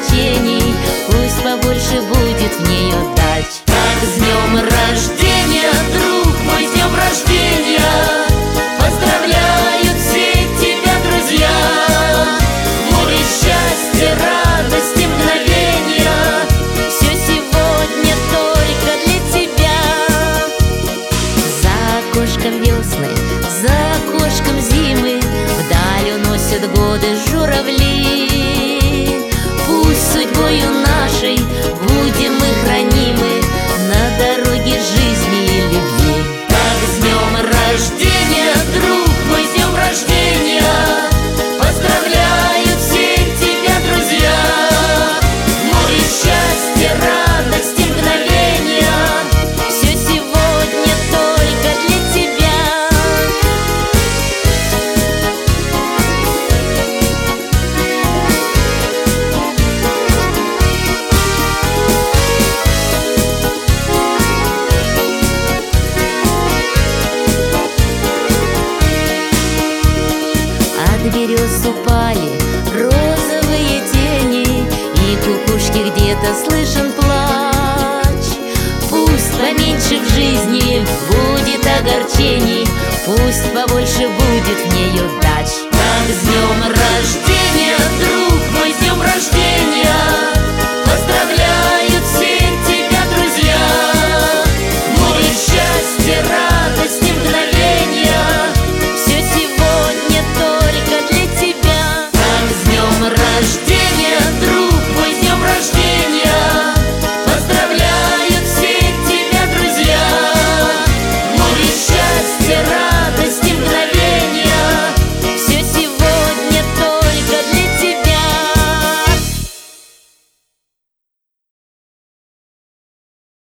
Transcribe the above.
огорчений, пусть побольше будет в нее дач. Так, с днем рождения, друг мой, с днем рождения! Поздравляют все тебя друзья! Море счастья, радости, мгновения, все сегодня только для тебя. За окошком весны, за окошком зимы, вдаль уносят годы журавли. Пусть судьбою нашей будем мы хранимы на дороге жизни и любви. Так, с днем рождения, друг мой, с днем рождения! Поздравляют все тебя друзья! Море счастья, радости, мгновения, все сегодня только для тебя. От берез упали розовые тени, и кукушки где-то слышен плач. Пусть поменьше в жизни будет огорчений, пусть побольше будет в нее